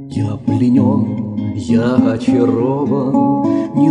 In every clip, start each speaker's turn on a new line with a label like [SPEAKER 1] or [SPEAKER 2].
[SPEAKER 1] Я пленен, я очарован,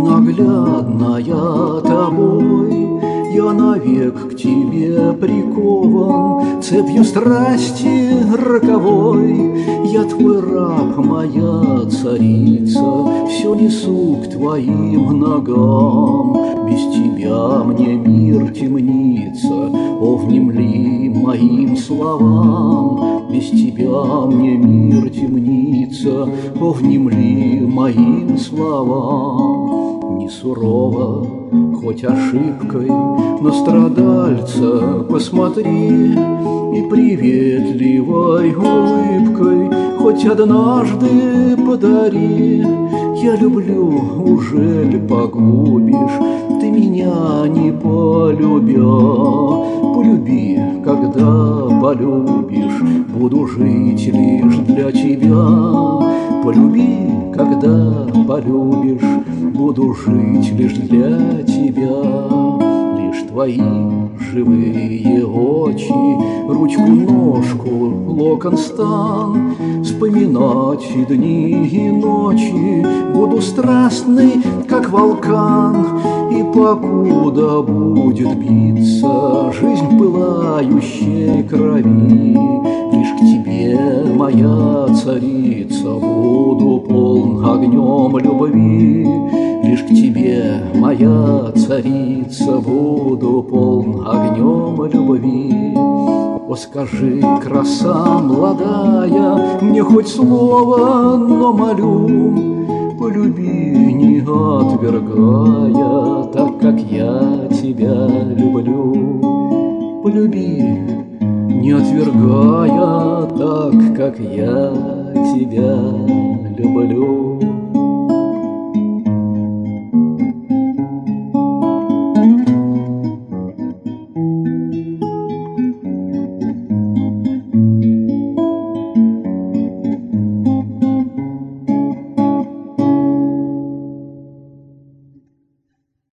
[SPEAKER 1] ненаглядная тобой. Я навек к тебе прикован цепью страсти роковой. Я твой раб, моя царица, все несу к твоим ногам. Без тебя мне мир темнится, о, внемли моим словам. Без тебя мне мир темнится, о, внемли моим словам. Не сурово, хоть ошибкой, на страдальца посмотри, и приветливой улыбкой хоть однажды подари. Я люблю, ужель погубишь ты меня, не полюбя? Полюби, когда полюбишь, буду жить лишь для тебя. Полюби, когда полюбишь, буду жить лишь для тебя. Лишь твои живые очи, ручку-ножку, локон стан, вспоминать и дни, и ночи буду страстный, как вулкан. И покуда будет биться жизнь пылающей крови, лишь к тебе, моя царица, буду полн огнем любви. Лишь к тебе, моя царица, буду полн огнем любви. О, скажи, краса молодая, мне хоть слово, но молю, полюби, не отвергая, так как я тебя люблю. Полюби, не отвергая, так как я тебя люблю.